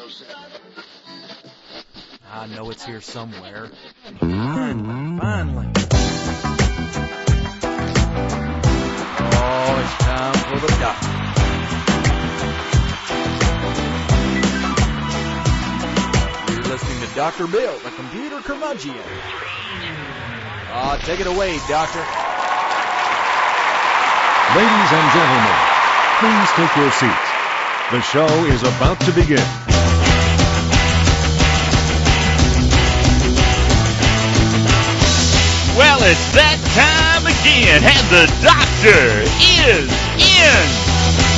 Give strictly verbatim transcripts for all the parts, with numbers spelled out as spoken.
I know it's here somewhere. Finally, finally. Oh, it's time for the doctor. You're listening to Doctor Bill, the computer curmudgeon. Ah, uh, take it away, doctor. Ladies and gentlemen, please take your seats. The show is about to begin. Well, it's that time again, and the doctor is in.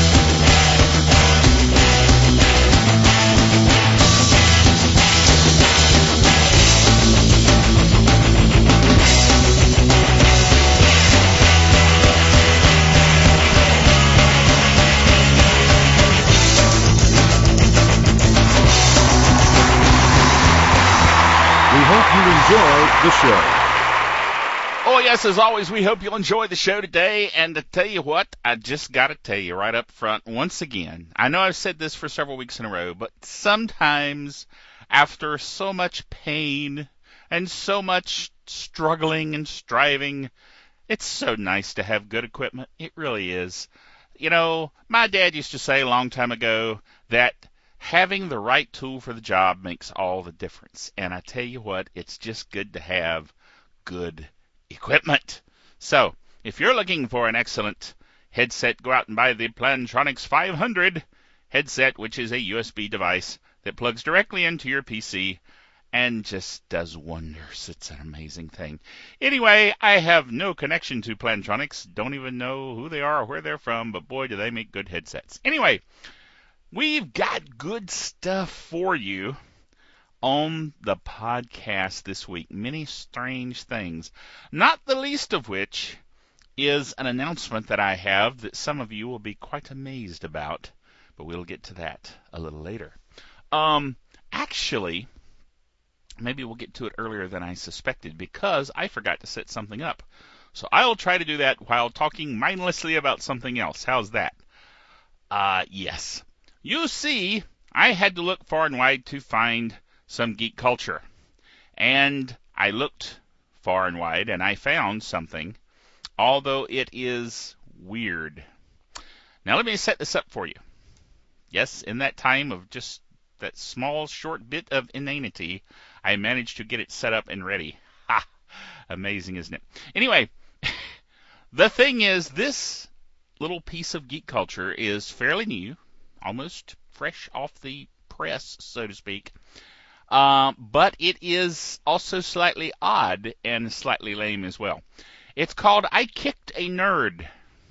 We hope you enjoy the show. Oh, yes, as always, we hope you'll enjoy the show today. And to tell you what, I just got to tell you right up front, once again, I know I've said this for several weeks in a row, but sometimes after so much pain and so much struggling and striving, it's so nice to have good equipment. It really is. You know, my dad used to say a long time ago that having the right tool for the job makes all the difference. And I tell you what, it's just good to have good equipment. So, if you're looking for an excellent headset, go out and buy the Plantronics five hundred headset, which is a U S B device that plugs directly into your P C and just does wonders. It's an amazing thing. Anyway, I have no connection to Plantronics. Don't even know who they are or where they're from, but boy, do they make good headsets. Anyway, we've got good stuff for you on the podcast this week. Many strange things, not the least of which is an announcement that I have that some of you will be quite amazed about, but we'll get to that a little later. Um, actually, maybe we'll get to it earlier than I suspected because I forgot to set something up. So I'll try to do that while talking mindlessly about something else. How's that? Uh, yes. You see, I had to look far and wide to find some geek culture. And I looked far and wide, and I found something, although it is weird. Now let me set this up for you. Yes, in that time of just that small, short bit of inanity, I managed to get it set up and ready. Ha! Amazing, isn't it? Anyway, the thing is, this little piece of geek culture is fairly new, almost fresh off the press, so to speak. Uh, but it is also slightly odd and slightly lame as well. It's called I Kicked a Nerd.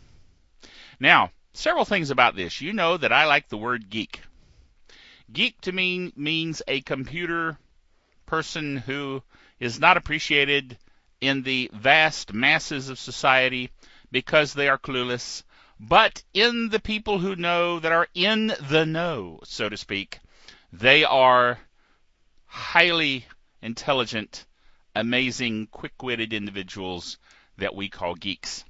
Now, several things about this. You know that I like the word geek. Geek to me means a computer person who is not appreciated in the vast masses of society because they are clueless, but in the people who know, that are in the know, so to speak, they are highly intelligent, amazing, quick-witted individuals that we call geeks.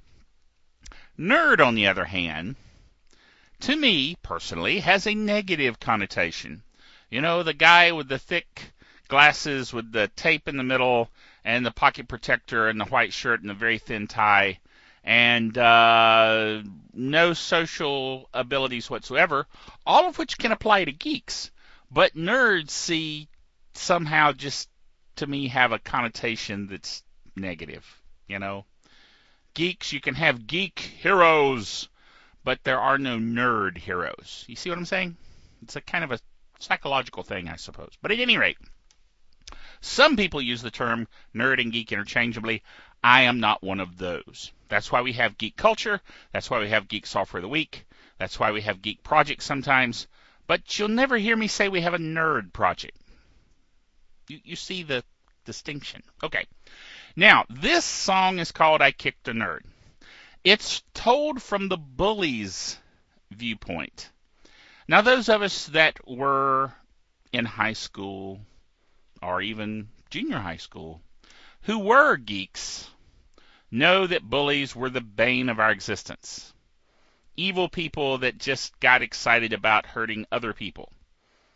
Nerd, on the other hand, to me, personally, has a negative connotation. You know, the guy with the thick glasses with the tape in the middle and the pocket protector and the white shirt and the very thin tie and uh, no social abilities whatsoever, all of which can apply to geeks. But nerds see somehow just, to me, have a connotation that's negative, you know. Geeks, you can have geek heroes, but there are no nerd heroes. You see what I'm saying? It's a kind of a psychological thing, I suppose. But at any rate, some people use the term nerd and geek interchangeably. I am not one of those. That's why we have geek culture. That's why we have geek software of the week. That's why we have geek projects sometimes. But you'll never hear me say we have a nerd project. You, you see the distinction. Okay. Now, this song is called I Kicked a Nerd. It's told from the bully's viewpoint. Now, those of us that were in high school or even junior high school who were geeks know that bullies were the bane of our existence. Evil people that just got excited about hurting other people.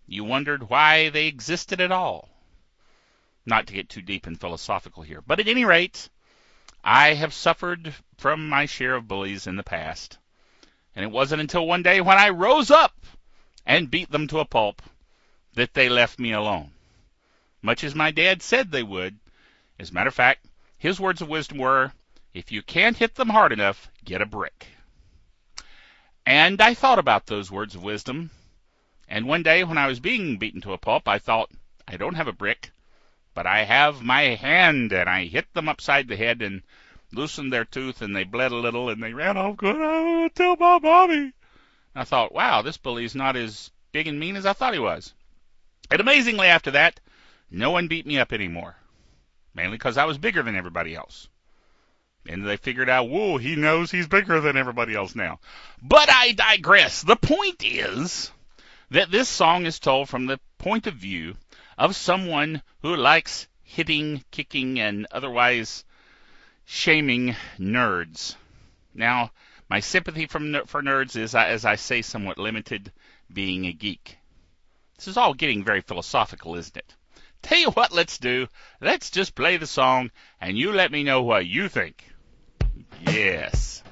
You wondered why they existed at all. Not to get too deep and philosophical here, but at any rate, I have suffered from my share of bullies in the past, and it wasn't until one day when I rose up and beat them to a pulp that they left me alone, much as my dad said they would. As a matter of fact, his words of wisdom were, if you can't hit them hard enough, get a brick. And I thought about those words of wisdom, and one day when I was being beaten to a pulp, I thought, I don't have a brick, but I have my hand, and I hit them upside the head and loosened their tooth, and they bled a little, and they ran off going, I want to tell my mommy. I thought, wow, this bully's not as big and mean as I thought he was. And amazingly after that, no one beat me up anymore, mainly because I was bigger than everybody else. And they figured out, whoa, he knows he's bigger than everybody else now. But I digress. The point is that this song is told from the point of view of someone who likes hitting, kicking, and otherwise shaming nerds. Now, my sympathy from, for nerds is, as I say, somewhat limited, being a geek. This is all getting very philosophical, isn't it? Tell you what let's do. Let's just play the song, and you let me know what you think. Yes.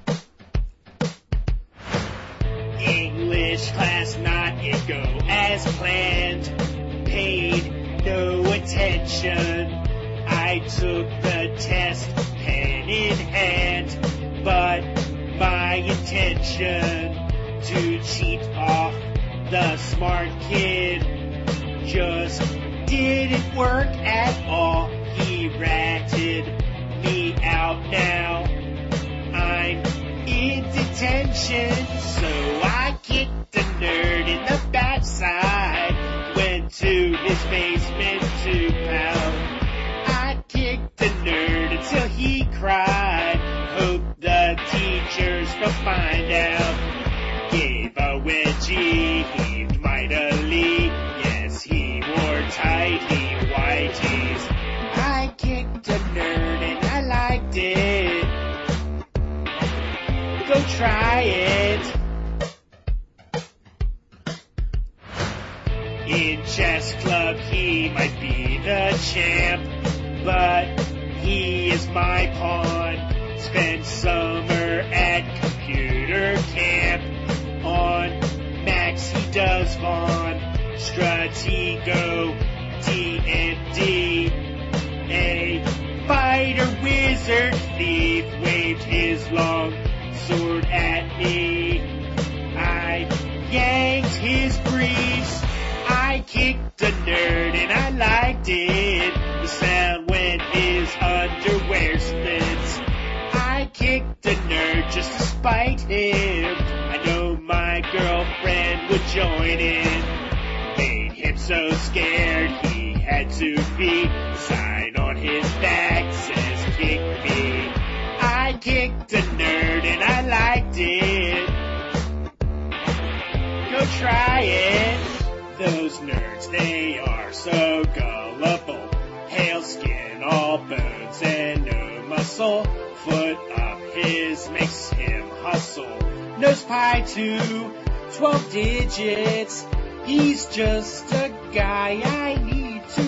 English class not it go as planned. Paid no attention. I took the test pen in hand, but my intention to cheat off the smart kid just didn't work at all. He ratted me out now. I'm in detention, so I kicked a nerd in the backside. Went to his basement to pound. I kicked a nerd until he cried. Hope the teachers will find out. Gave a wedgie, heaved mightily. Yes, he wore tighty whities. I kicked a nerd and I liked it. Go try it. In chess club he might be the champ, but he is my pawn. Spent summer at computer camp. On Max he does Vaughn, Stratego, D and D. A fighter wizard thief waved his long sword at me. I yanked his briefs. I kicked a nerd and I liked it. The sound when his underwear splits. I kicked a nerd just to spite him. I know my girlfriend would join in. Made him so scared he had to pee. Sign on his back says kick me. I kicked a nerd and I liked it. Go try it. Those nerds, they are so gullible. Pale skin, all bones and no muscle. Foot up his makes him hustle. Nose pie to twelve digits. He's just a guy I need to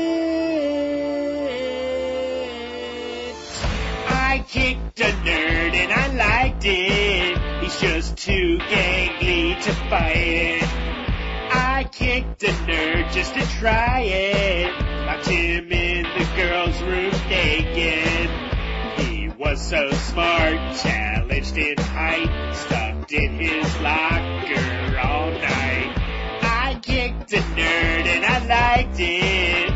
hit. I kicked a nerd and I liked it. He's just too gangly to fight it. I kicked a nerd just to try it. Locked him in the girls' room naked. He was so smart, challenged in height, stuffed in his locker all night. I kicked a nerd and I liked it.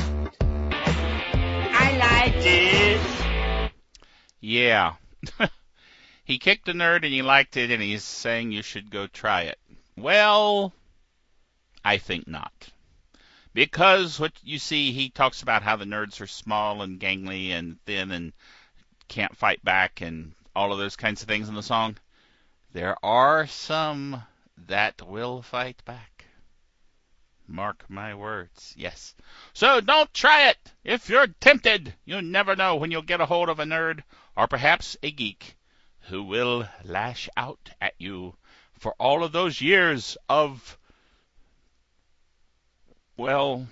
I liked it. Yeah. He kicked a nerd and he liked it, and he's saying you should go try it. Well, I think not. Because what you see, he talks about how the nerds are small and gangly and thin and can't fight back and all of those kinds of things in the song. There are some that will fight back. Mark my words. Yes. So don't try it. If you're tempted, you never know when you'll get a hold of a nerd or perhaps a geek who will lash out at you for all of those years of well,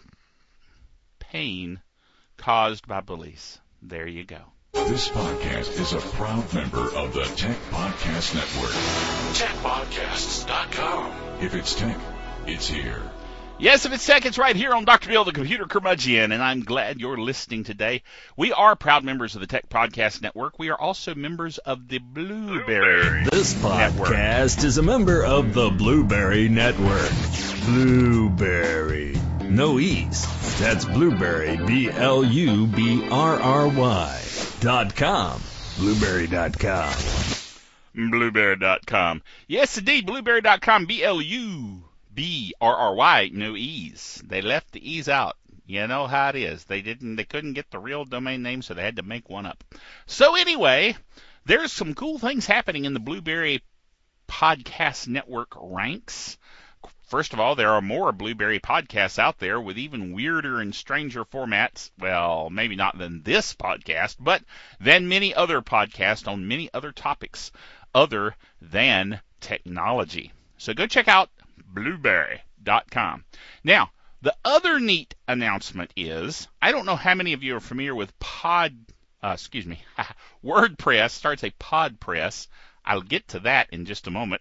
pain caused by bullies. There you go. This podcast is a proud member of the Tech Podcast Network. tech podcasts dot com. If it's tech, it's here. Yes, if it's tech, it's right here on Doctor Bill, the Computer Curmudgeon, and I'm glad you're listening today. We are proud members of the Tech Podcast Network. We are also members of the Blueberry This Network. podcast is a member of the Blueberry Network. Blueberry. No E's. That's Blueberry, B L U B R R Y dot com. Blueberry dot com. Blueberry dot com. Yes, indeed, Blueberry dot com, B L U B R R Y, no E's. They left the E's out. You know how it is. They didn't. They couldn't get the real domain name, so they had to make one up. So anyway, there's some cool things happening in the Blueberry Podcast Network ranks. First of all, there are more Blueberry podcasts out there with even weirder and stranger formats. Well, maybe not than this podcast, but than many other podcasts on many other topics other than technology. So go check out Blueberry dot com. Now, the other neat announcement is, I don't know how many of you are familiar with Pod, uh, excuse me, WordPress, starts a PodPress. I'll get to that in just a moment.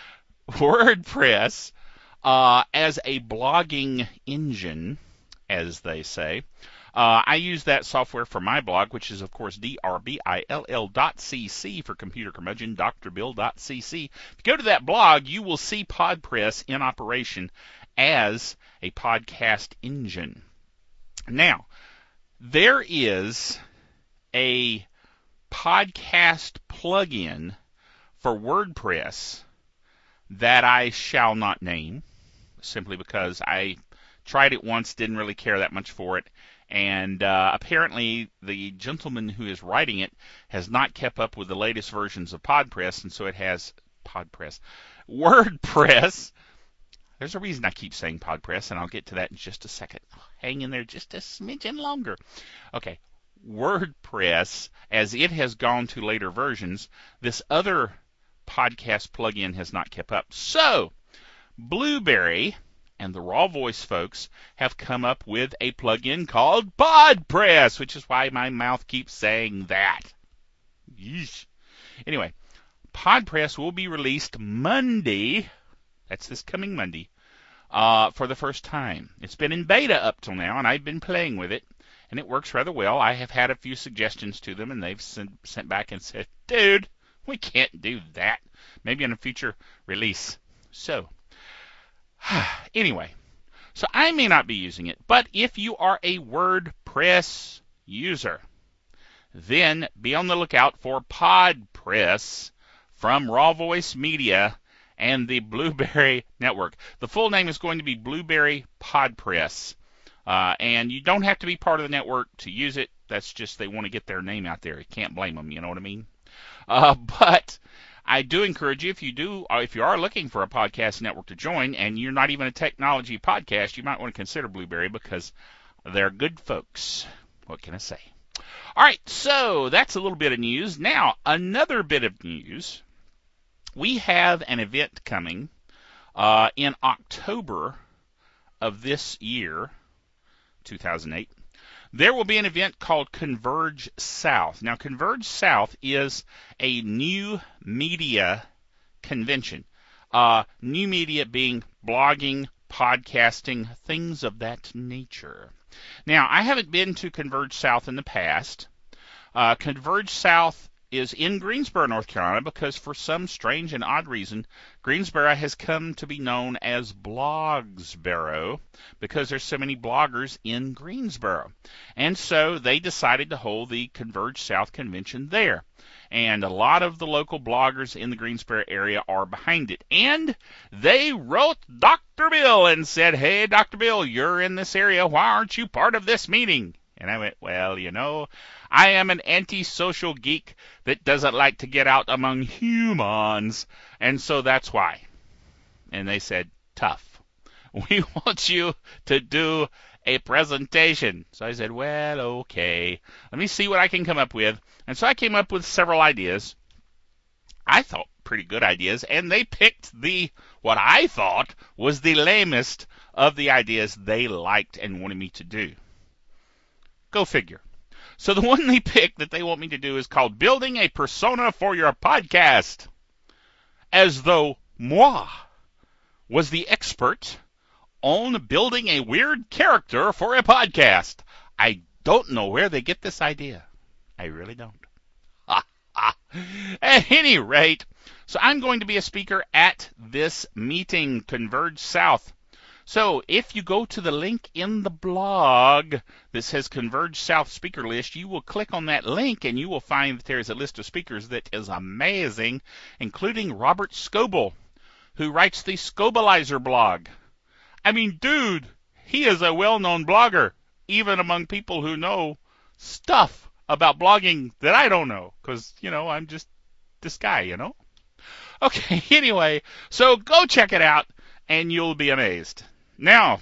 WordPress, uh, as a blogging engine, as they say. Uh, I use that software for my blog, which is, of course, D R B I L L dot C C for Computer Curmudgeon, D R Bill dot C C. If you go to that blog, you will see PodPress in operation as a podcast engine. Now, there is a podcast plugin for WordPress that I shall not name, simply because I tried it once, didn't really care that much for it. And uh, apparently the gentleman who is writing it has not kept up with the latest versions of PodPress, and so it has PodPress. WordPress. There's a reason I keep saying PodPress, and I'll get to that in just a second. Hang in there just a smidgen longer. Okay, WordPress, as it has gone to later versions, this other podcast plugin has not kept up. So, Blueberry and the Raw Voice folks have come up with a plugin called PodPress, which is why my mouth keeps saying that. Yeesh. Anyway, PodPress will be released Monday, that's this coming Monday, uh, for the first time. It's been in beta up till now, and I've been playing with it, and it works rather well. I have had a few suggestions to them, and they've sent, sent back and said, dude, we can't do that. Maybe in a future release. So, anyway, so I may not be using it, but if you are a WordPress user, then be on the lookout for PodPress from Raw Voice Media and the Blueberry Network. The full name is going to be Blueberry PodPress, uh, and you don't have to be part of the network to use it. That's just they want to get their name out there. You can't blame them, you know what I mean? Uh, but I do encourage you, if you do, uh, if you are looking for a podcast network to join, and you're not even a technology podcast, you might want to consider Blueberry because they're good folks. What can I say? All right, so that's a little bit of news. Now, another bit of news. We have an event coming uh, in October of this year, two thousand eight. There will be an event called Converge South. Now, Converge South is a new media convention. Uh, new media being blogging, podcasting, things of that nature. Now, I haven't been to Converge South in the past. Uh, Converge South is in Greensboro, North Carolina, because for some strange and odd reason, Greensboro has come to be known as Blogsboro because there's so many bloggers in Greensboro. And so they decided to hold the Converge South convention there. And a lot of the local bloggers in the Greensboro area are behind it. And they wrote Doctor Bill and said, hey, Doctor Bill, you're in this area. Why aren't you part of this meeting? And I went, well, you know, I am an antisocial geek that doesn't like to get out among humans, and so that's why. And they said, tough. We want you to do a presentation. So I said, well, okay. Let me see what I can come up with. And so I came up with several ideas. I thought pretty good ideas, and they picked the, what I thought was the lamest of the ideas they liked and wanted me to do. Go figure. So the one they picked that they want me to do is called Building a Persona for Your Podcast. As though moi was the expert on building a weird character for a podcast. I don't know where they get this idea. I really don't. At any rate, so I'm going to be a speaker at this meeting, Converge South. So if you go to the link in the blog that says Converge South speaker list, you will click on that link and you will find that there is a list of speakers that is amazing, including Robert Scoble, who writes the Scobalizer blog. I mean, dude, he is a well-known blogger, even among people who know stuff about blogging that I don't know, because, you know, I'm just this guy, you know? Okay, anyway, so go check it out, and you'll be amazed. Now,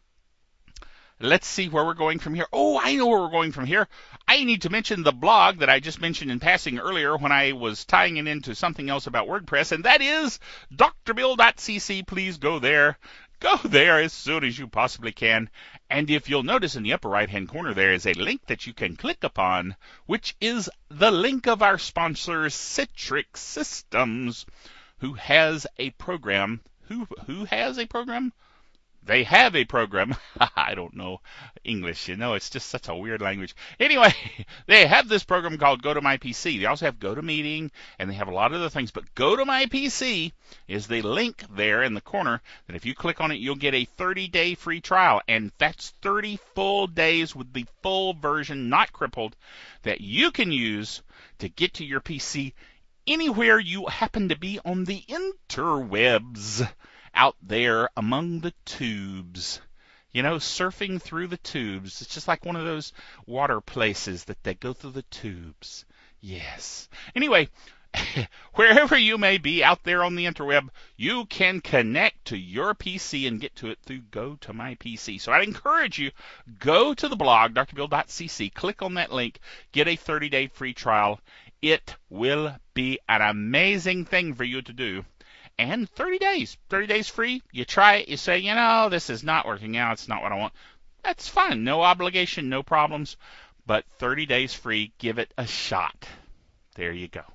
let's see where we're going from here. Oh, I know where we're going from here. I need to mention the blog that I just mentioned in passing earlier when I was tying it into something else about WordPress, and that is D R Bill dot c c. Please go there. Go there as soon as you possibly can. And if you'll notice in the upper right-hand corner, there is a link that you can click upon, which is the link of our sponsor, Citrix Systems, who has a program. Who, who has a program? They have a program. I don't know English, you know, it's just such a weird language. Anyway, they have this program called GoToMyPC. They also have GoToMeeting, and they have a lot of other things. But GoToMyPC is the link there in the corner that if you click on it, you'll get a thirty-day free trial. And that's thirty full days with the full version, not crippled, that you can use to get to your P C anywhere you happen to be on the interwebs. Out there among the tubes, you know, surfing through the tubes. It's just like one of those water places that they go through the tubes. Yes. Anyway, wherever you may be out there on the interweb, you can connect to your P C and get to it through GoToMyPC. So I'd encourage you, go to the blog, D R Bill dot c c, click on that link, get a thirty-day free trial. It will be an amazing thing for you to do. And thirty days, thirty days free. You try it, you say, you know, this is not working out, it's not what I want. That's fine, no obligation, no problems. But thirty days free, give it a shot. There you go.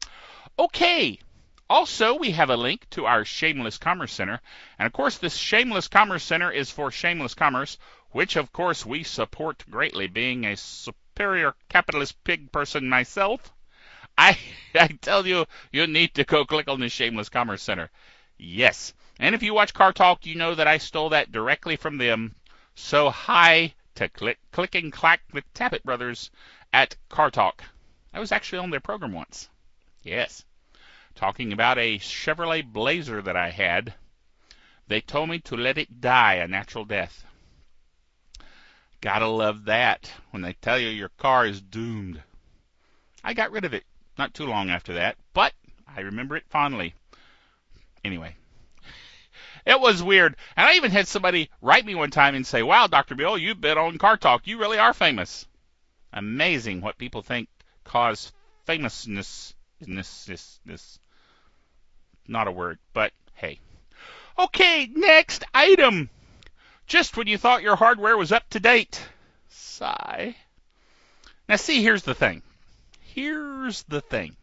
Okay, also we have a link to our Shameless Commerce Center. And of course, this Shameless Commerce Center is for shameless commerce, which of course we support greatly, being a superior capitalist pig person myself. I, I tell you, you need to go click on the Shameless Commerce Center. Yes. And if you watch Car Talk, you know that I stole that directly from them. So hi to Click, Click and Clack with Tappet Brothers at Car Talk. I was actually on their program once. Yes. Talking about a Chevrolet Blazer that I had. They told me to let it die a natural death. Gotta love that when they tell you your car is doomed. I got rid of it. Not too long after that, but I remember it fondly. Anyway, it was weird. And I even had somebody write me one time and say, wow, Doctor Bill, you've been on Car Talk. You really are famous. Amazing what people think cause famousness. This, this, this. Not a word, but hey. Okay, next item. Just when you thought your hardware was up to date. Sigh. Now see, here's the thing. Here's the thing.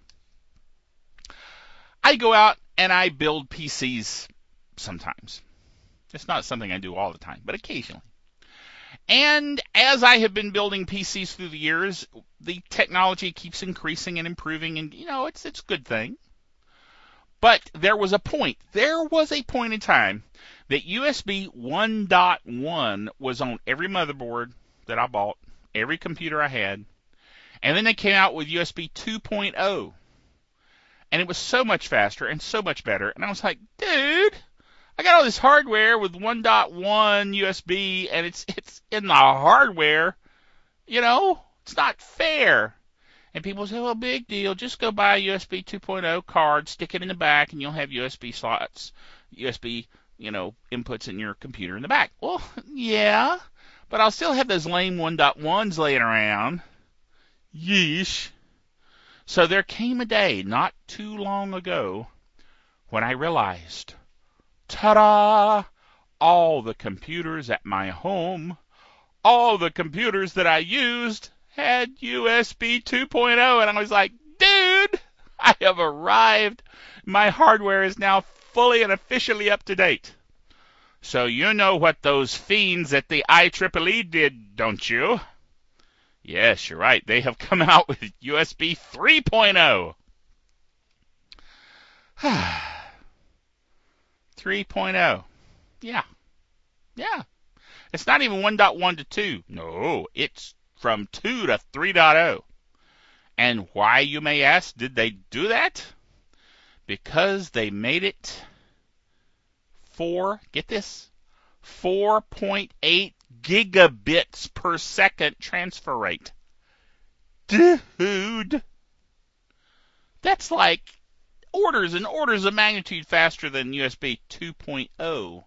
I go out and I build P Cs sometimes. It's not something I do all the time, but occasionally. And as I have been building P Cs through the years, the technology keeps increasing and improving, and, you know, it's it's a good thing. But there was a point, there was a point in time that U S B one point one was on every motherboard that I bought, every computer I had. And then they came out with U S B two point oh. And it was so much faster and so much better. And I was like, dude, I got all this hardware with one point one U S B, and it's it's in the hardware. You know, it's not fair. And people say, well, big deal. Just go buy a U S B two point oh card, stick it in the back, and you'll have U S B slots, U S B, you know, inputs in your computer in the back. Well, yeah, but I'll still have those lame one point ones laying around. Yeesh. So there came a day not too long ago when I realized, ta-da, all the computers at my home, all the computers that I used had U S B two point oh, and I was like, dude, I have arrived. My hardware is now fully and officially up to date. So you know what those fiends at the I triple E did, don't you? Yes, you're right. They have come out with U S B three point oh. three point oh. Yeah. Yeah. It's not even one point one to two. No, it's from two to three point oh. And why, you may ask, did they do that? Because they made it four, get this, four point eight gigabits per second transfer rate. Dude, that's like orders and orders of magnitude faster than U S B two point oh.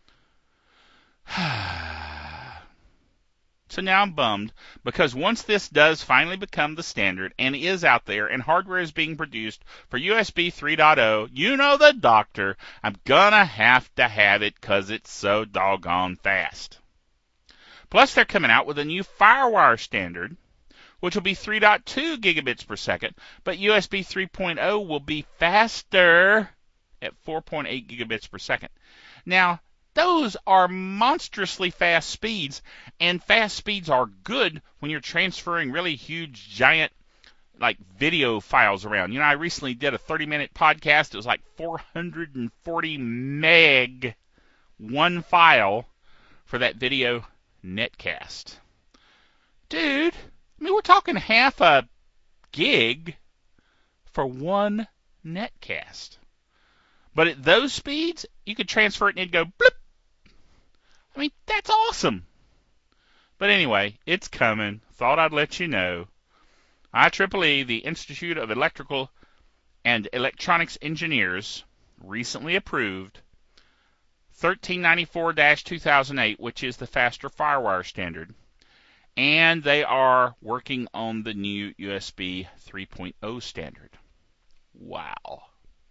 So now I'm bummed, because once this does finally become the standard and is out there and hardware is being produced for U S B three point oh, you know the doctor, I'm gonna have to have it because it's so doggone fast. Plus they're coming out with a new FireWire standard, which will be three point two gigabits per second, but U S B three point oh will be faster at four point eight gigabits per second. Now, those are monstrously fast speeds, and fast speeds are good when you're transferring really huge, giant, like, video files around. You know, I recently did a thirty-minute podcast. It was like four hundred forty meg, one file for that video netcast. Dude, I mean, we're talking half a gig for one netcast. But at those speeds, you could transfer it and it'd go blip. I mean, that's awesome. But anyway, it's coming. Thought I'd let you know. I triple E, the Institute of Electrical and Electronics Engineers, recently approved thirteen ninety-four dash two thousand eight, which is the faster FireWire standard. And they are working on the new U S B three point oh standard. Wow.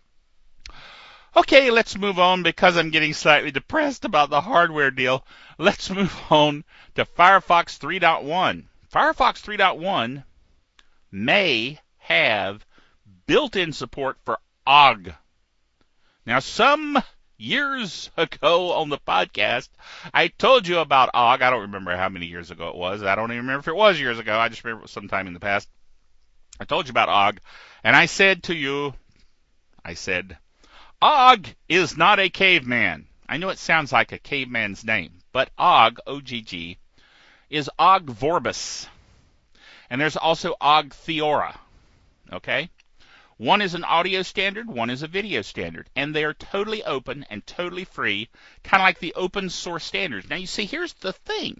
Okay, let's move on because I'm getting slightly depressed about the hardware deal. Let's move on to Firefox three point one. Firefox three point one may have built-in support for O G. Now, some years ago on the podcast, I told you about O G. I don't remember how many years ago it was. I don't even remember if it was years ago. I just remember it was sometime in the past. I told you about O G, and I said to you, I said, O G is not a caveman. I know it sounds like a caveman's name, but O G, O G G, is O G Vorbis. And there's also O G Theora. Okay? One is an audio standard, one is a video standard. And they are totally open and totally free, kind of like the open source standards. Now, you see, here's the thing.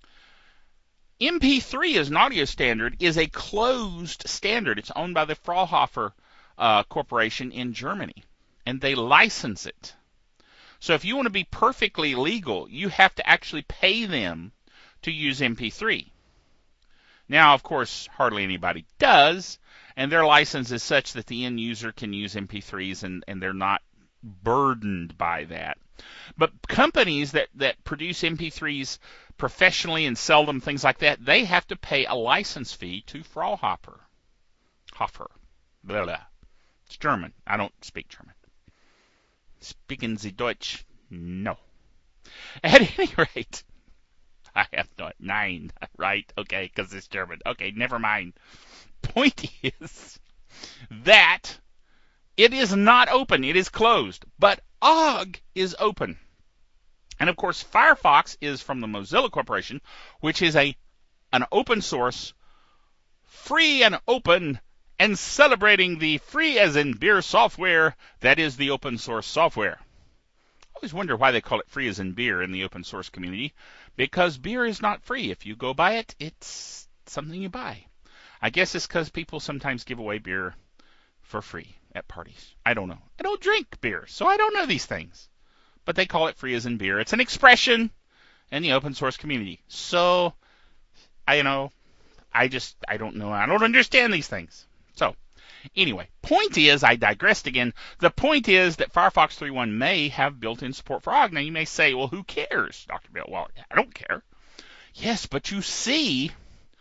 M P three as an audio standard is a closed standard. It's owned by the Fraunhofer uh, Corporation in Germany. And they license it. So if you want to be perfectly legal, you have to actually pay them to use M P three. Now, of course, hardly anybody does, and their license is such that the end user can use M P threes, and, and they're not burdened by that. But companies that, that produce M P threes professionally and sell them, things like that, they have to pay a license fee to Fraunhofer. Hofer. Blah, blah. It's German. I don't speak German. Speaking the Deutsch, no. At any rate, I have not nine, right? Okay, because it's German. Okay, never mind. Point is that it is not open. It is closed. But O G is open. And of course, Firefox is from the Mozilla Corporation, which is a an open source, free and open, and celebrating the free as in beer software that is the open source software. I always wonder why they call it free as in beer in the open source community, because beer is not free. If you go buy it, it's something you buy. I guess it's because people sometimes give away beer for free at parties. I don't know. I don't drink beer, so I don't know these things. But they call it free as in beer. It's an expression in the open source community. So, I you know, I just, I don't know. I don't understand these things. So, Anyway, point is, I digressed again. The point is that Firefox three point one may have built-in support for O G. Now, you may say, well, who cares, Doctor Bill? Well, I don't care. Yes, but you see,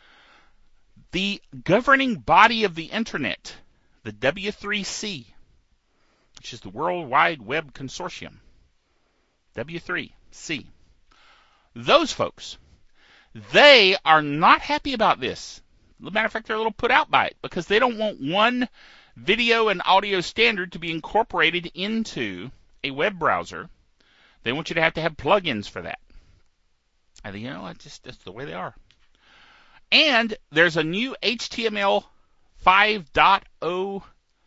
the governing body of the Internet, the W three C, which is the World Wide Web Consortium, W three C, those folks, they are not happy about this. As a matter of fact, they're a little put out by it because they don't want one video and audio standard to be incorporated into a web browser. They want you to have to have plugins for that. I think, you know, it's just that's the way they are. And there's a new H T M L five point oh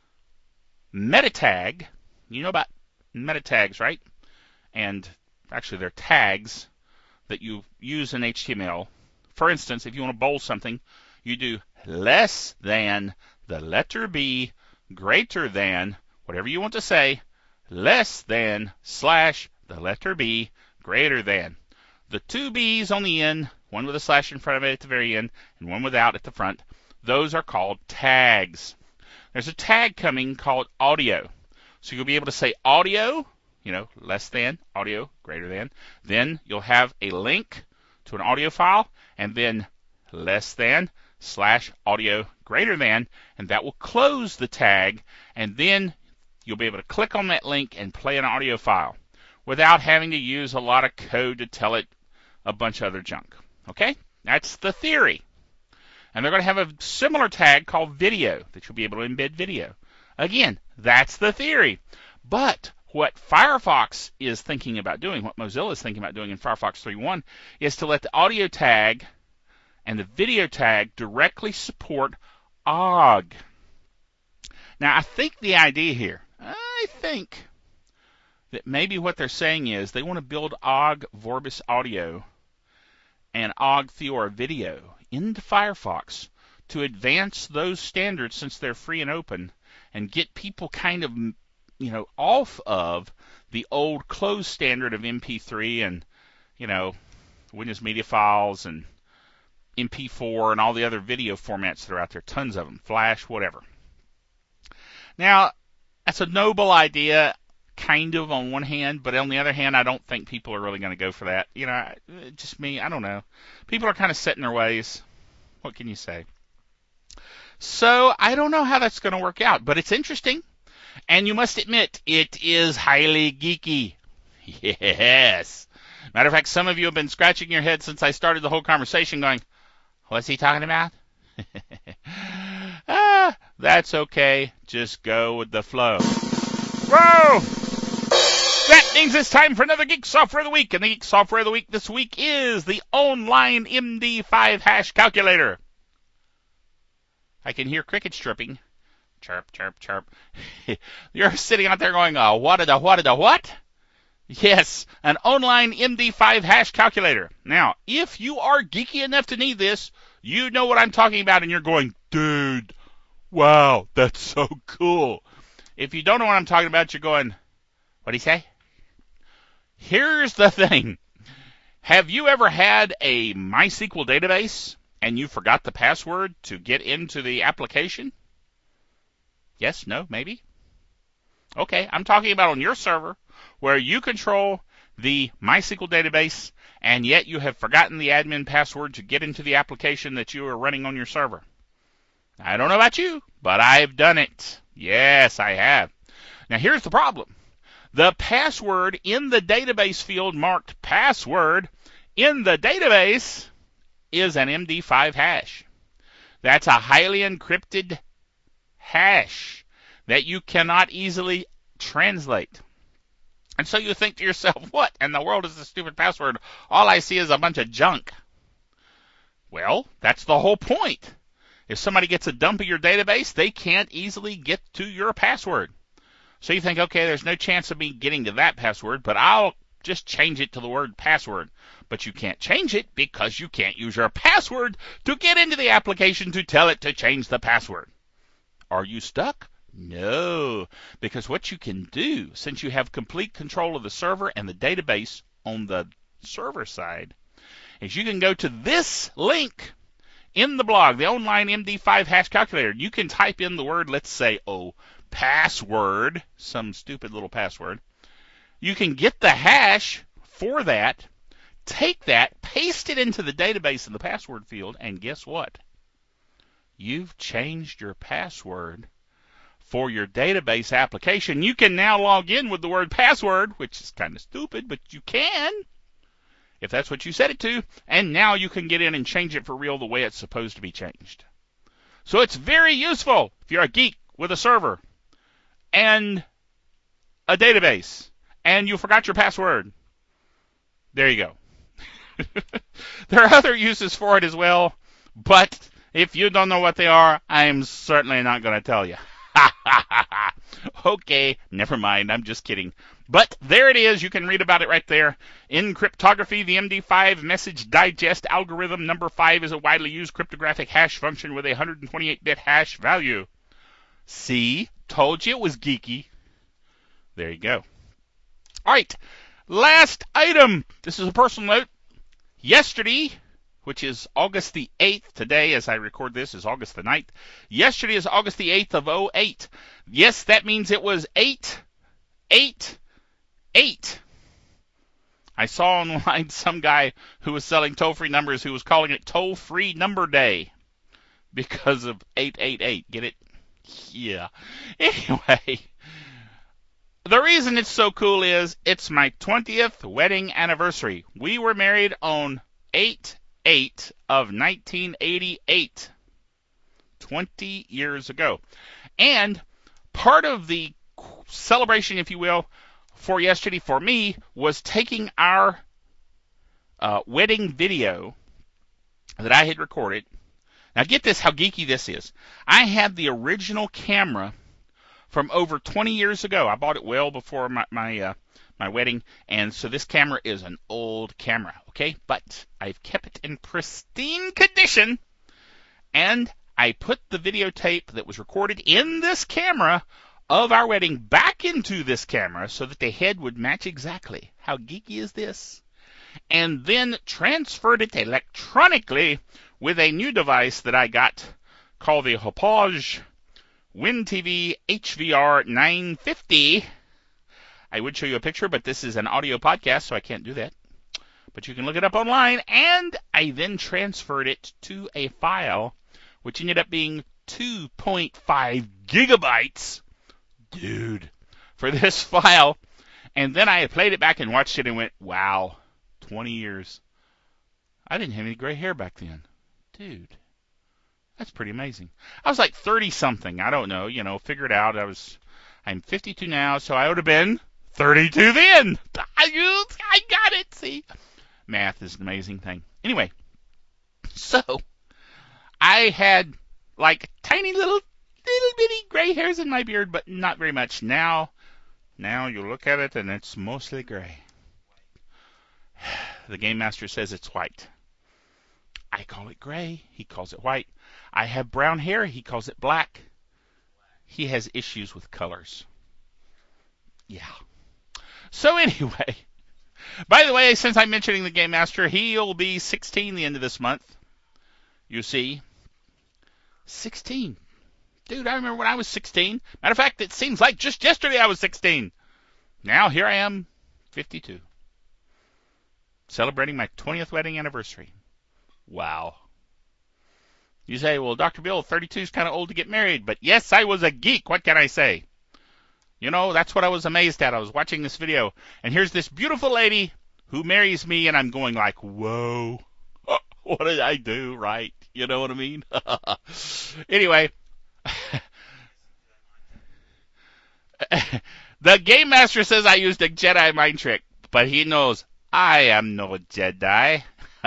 meta tag. You know about meta tags, right? And actually, they're tags that you use in H T M L. For instance, if you want to bold something, you do less than the letter B, greater than, whatever you want to say, less than, slash, the letter B, greater than. The two B's on the end, one with a slash in front of it at the very end, and one without at the front, those are called tags. There's a tag coming called audio. So you'll be able to say audio, you know, less than, audio, greater than. Then you'll have a link to an audio file, and then less than, slash, audio, greater than, and that will close the tag, and then you'll be able to click on that link and play an audio file without having to use a lot of code to tell it a bunch of other junk. Okay? That's the theory. And they're going to have a similar tag called video that you'll be able to embed video. Again, that's the theory. But what Firefox is thinking about doing, what Mozilla is thinking about doing in Firefox three point one, is to let the audio tag and the video tag directly support O G. Now, I think the idea here, I think that maybe what they're saying is they want to build O G Vorbis Audio and O G Theora Video into Firefox to advance those standards since they're free and open and get people kind of, you know, off of the old closed standard of M P three and, you know, Windows Media Files and M P four and all the other video formats that are out there, tons of them, Flash, whatever. Now, that's a noble idea, kind of, on one hand, but on the other hand, I don't think people are really going to go for that. You know, just me, I don't know. People are kind of set in their ways. What can you say? So, I don't know how that's going to work out, but it's interesting, and you must admit, it is highly geeky. Yes. Matter of fact, some of you have been scratching your head since I started the whole conversation going, what's he talking about? ah, that's okay. Just go with the flow. Whoa! That means it's time for another Geek Software of the Week. And the Geek Software of the Week this week is the online M D five hash calculator. I can hear crickets chirping. Chirp, chirp, chirp. You're sitting out there going, oh, what a what a what? Yes, an online M D five hash calculator. Now, if you are geeky enough to need this, you know what I'm talking about, and you're going, dude, wow, that's so cool. If you don't know what I'm talking about, you're going, what'd he say? Here's the thing. Have you ever had a MySQL database and you forgot the password to get into the application? Yes, no, maybe? Okay, I'm talking about on your server where you control the MySQL database and yet you have forgotten the admin password to get into the application that you are running on your server. I don't know about you, but I've done it. Yes, I have. Now, here's the problem. The password in the database field marked password in the database is an M D five hash. That's a highly encrypted hash that you cannot easily translate. And so you think to yourself, what in the world is this stupid password? All I see is a bunch of junk. Well, that's the whole point. If somebody gets a dump of your database, they can't easily get to your password. So you think, okay, there's no chance of me getting to that password, but I'll just change it to the word password. But you can't change it because you can't use your password to get into the application to tell it to change the password. Are you stuck? No, because what you can do, since you have complete control of the server and the database on the server side, is you can go to this link in the blog, the online M D five hash calculator, you can type in the word, let's say, oh, password, some stupid little password. You can get the hash for that, take that, paste it into the database in the password field, and guess what? You've changed your password for your database application. You can now log in with the word password, which is kind of stupid, but you can, if that's what you set it to, and now you can get in and change it for real the way it's supposed to be changed. So it's very useful if you're a geek with a server and a database, and you forgot your password. There you go. There are other uses for it as well, but if you don't know what they are, I'm certainly not going to tell you. Okay, never mind, I'm just kidding. But there it is, you can read about it right there. In cryptography, the M D five message digest algorithm number five is a widely used cryptographic hash function with a one hundred twenty-eight bit hash value. See? Told you it was geeky. There you go. All right, last item. This is a personal note. Yesterday, which is August the eighth, today as I record this is August the ninth. Yesterday is August the eighth of oh eight. Yes, that means it was eight, eight, eight. I saw online some guy who was selling toll-free numbers who was calling it toll-free number day because of eight eight eight. Get it? Yeah. Anyway, the reason it's so cool is it's my twentieth wedding anniversary. We were married on eight eight of nineteen eighty-eight, twenty years ago. And part of the celebration, if you will, for yesterday for me was taking our uh, wedding video that I had recorded. Now get this, how geeky this is. I had the original camera from over twenty years ago. I bought it well before my my, uh, my wedding, and so this camera is an old camera, okay? But I've kept it in pristine condition, and I put the videotape that was recorded in this camera of our wedding back into this camera so that the head would match exactly. How geeky is this? And then transferred it electronically with a new device that I got called the Hauppauge WinTV H V R nine fifty. I would show you a picture, but this is an audio podcast, so I can't do that. But you can look it up online, and I then transferred it to a file, which ended up being two point five gigabytes. Dude, for this file. And then I played it back and watched it and went, wow, twenty years. I didn't have any gray hair back then. Dude, that's pretty amazing. I was like thirty-something. I don't know. You know, figure it out. I was, I'm fifty-two now, so I would have been thirty-two then. I, I got it, see? Math is an amazing thing. Anyway, so I had like tiny little, little bitty gray hairs in my beard, but not very much. Now, now you look at it and it's mostly gray. The Game Master says it's white. I call it gray. He calls it white. I have brown hair. He calls it black. He has issues with colors. Yeah. So anyway, by the way, since I'm mentioning the Game Master, he'll be sixteen the end of this month. You see? sixteen. Dude, I remember when I was sixteen. Matter of fact, it seems like just yesterday I was sixteen. Now here I am, fifty-two. Celebrating my twentieth wedding anniversary. Wow. You say, well, Doctor Bill, thirty-two is kind of old to get married. But yes, I was a geek. What can I say? You know, that's what I was amazed at. I was watching this video, and here's this beautiful lady who marries me, and I'm going like, whoa, what did I do right? You know what I mean? Anyway, the Game Master says I used a Jedi mind trick, but he knows I am no Jedi.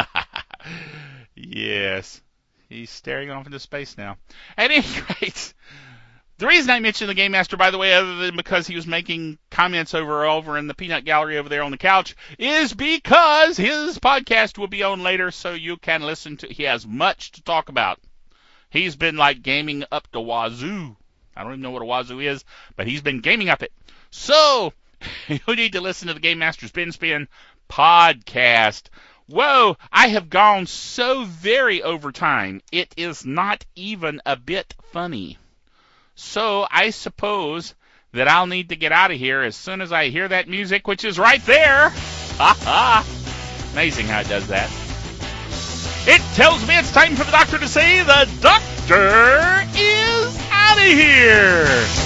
Yes. He's staring off into space now. At any rate, the reason I mentioned the Game Master, by the way, other than because he was making comments over over in the peanut gallery over there on the couch, is because his podcast will be on later, so you can listen to. He has much to talk about. He's been like gaming up the wazoo. I don't even know what a wazoo is, but he's been gaming up it. So you need to listen to the Game Master's Bin Spin podcast, Whoa, I have gone so very over time, it is not even a bit funny. So I suppose that I'll need to get out of here as soon as I hear that music, which is right there. Ha ha. Amazing how it does that. It tells me it's time for the doctor to say the doctor is out of here.